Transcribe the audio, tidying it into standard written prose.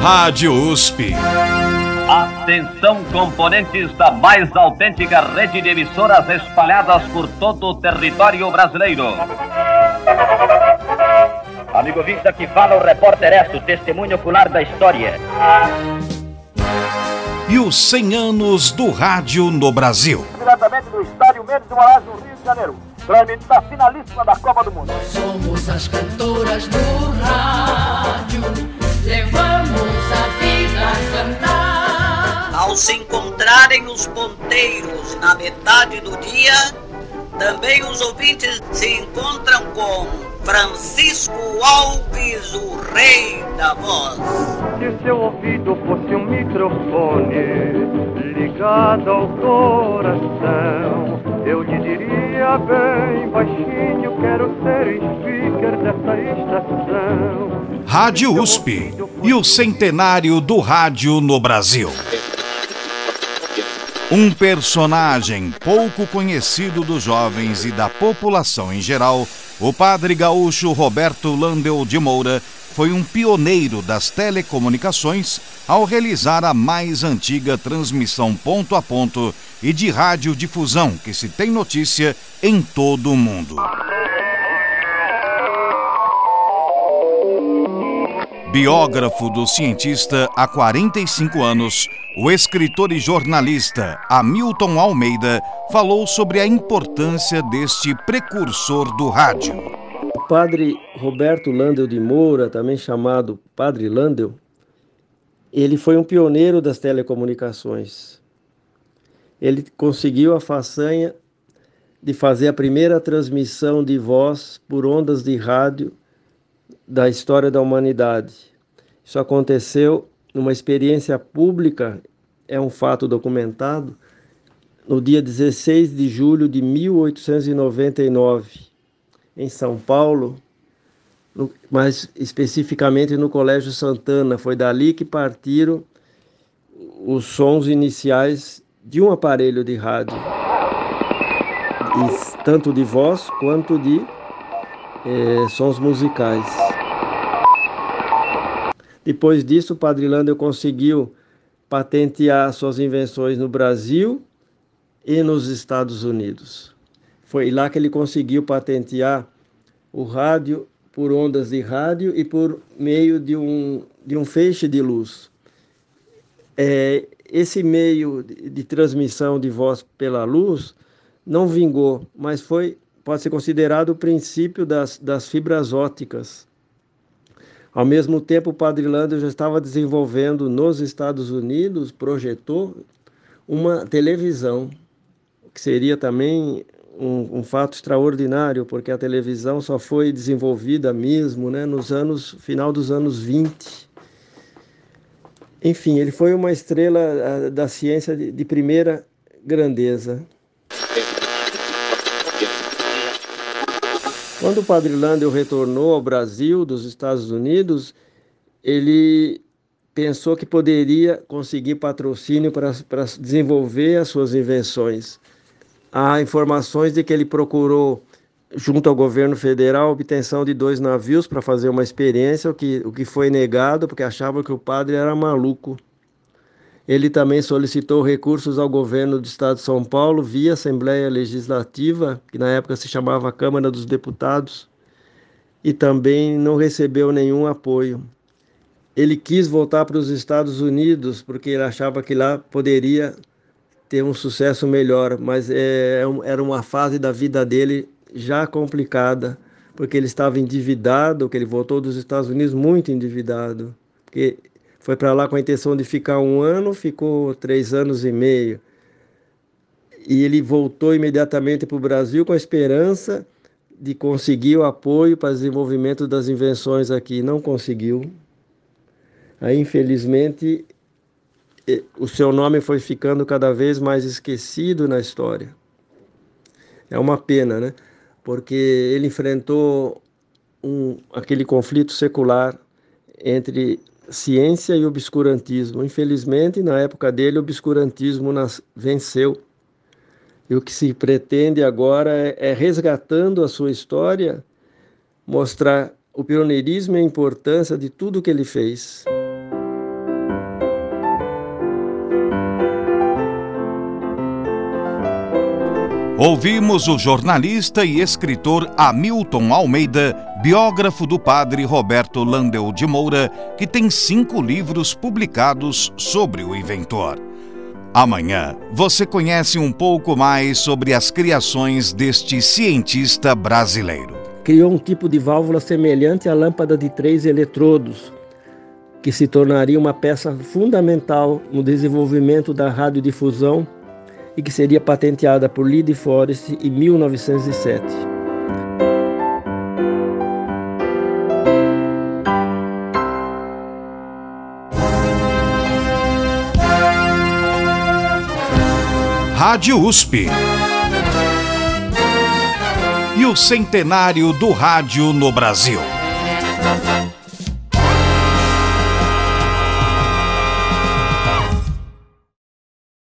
Rádio USP. Atenção, componentes da mais autêntica rede de emissoras espalhadas por todo o território brasileiro. Amigo ouvinte, aqui fala o repórter Esso, testemunho ocular da história. E os 100 anos do rádio no Brasil. Diretamente do estádio Mendes de Moraes, no Rio de Janeiro. Transmitida finalíssima da Copa do Mundo. Somos as cantoras do rádio, levamos a vida a cantar. Ao se encontrarem os ponteiros na metade do dia, também os ouvintes se encontram com Francisco Alves, o rei da voz. Se seu ouvido fosse um microfone ligado ao coração, eu lhe diria bem baixinho, quero ser speaker dessa estação. Rádio USP e o centenário do rádio no Brasil. Um personagem pouco conhecido dos jovens e da população em geral, o padre gaúcho Roberto Landel de Moura foi um pioneiro das telecomunicações ao realizar a mais antiga transmissão ponto a ponto e de radiodifusão que se tem notícia em todo o mundo. Biógrafo do cientista há 45 anos, o escritor e jornalista Hamilton Almeida falou sobre a importância deste precursor do rádio. O padre Roberto Landel de Moura, também chamado Padre Landel, ele foi um pioneiro das telecomunicações. Ele conseguiu a façanha de fazer a primeira transmissão de voz por ondas de rádio da história da humanidade. Isso aconteceu numa experiência pública, é um fato documentado, no dia 16 de julho de 1899, em São Paulo, mais especificamente no Colégio Santana. Foi dali que partiram os sons iniciais de um aparelho de rádio, tanto de voz quanto de sons musicais. Depois disso, o padre Landel conseguiu patentear suas invenções no Brasil e nos Estados Unidos. Foi lá que ele conseguiu patentear o rádio por ondas de rádio e por meio de um feixe de luz. Esse meio de transmissão de voz pela luz não vingou, mas pode ser considerado o princípio das fibras ópticas. Ao mesmo tempo, o padre Landel já estava desenvolvendo nos Estados Unidos, projetou uma televisão, que seria também um fato extraordinário, porque a televisão só foi desenvolvida mesmo, né, final dos anos 20. Enfim, ele foi uma estrela da ciência de primeira grandeza. Quando o padre Landel retornou ao Brasil, dos Estados Unidos, ele pensou que poderia conseguir patrocínio para desenvolver as suas invenções. Há informações de que ele procurou, junto ao governo federal, a obtenção de 2 navios para fazer uma experiência, o que foi negado, porque achavam que o padre era maluco. Ele também solicitou recursos ao governo do estado de São Paulo via Assembleia Legislativa, que na época se chamava Câmara dos Deputados, e também não recebeu nenhum apoio. Ele quis voltar para os Estados Unidos porque ele achava que lá poderia ter um sucesso melhor, mas era uma fase da vida dele já complicada, porque ele estava endividado, que ele voltou dos Estados Unidos muito endividado, porque foi para lá com a intenção de ficar 1 ano, ficou 3 anos e meio. E ele voltou imediatamente para o Brasil com a esperança de conseguir o apoio para o desenvolvimento das invenções aqui. Não conseguiu. Aí, infelizmente, o seu nome foi ficando cada vez mais esquecido na história. É uma pena, né? Porque ele enfrentou aquele conflito secular entre ciência e obscurantismo. Infelizmente, na época dele, o obscurantismo venceu. E o que se pretende agora é resgatando a sua história, mostrar o pioneirismo e a importância de tudo que ele fez. Ouvimos o jornalista e escritor Hamilton Almeida, biógrafo do padre Roberto Landel de Moura, que tem 5 livros publicados sobre o inventor. Amanhã você conhece um pouco mais sobre as criações deste cientista brasileiro. Criou um tipo de válvula semelhante à lâmpada de 3 eletrodos, que se tornaria uma peça fundamental no desenvolvimento da radiodifusão e que seria patenteada por Lee de Forest em 1907. Rádio USP. E o centenário do rádio no Brasil.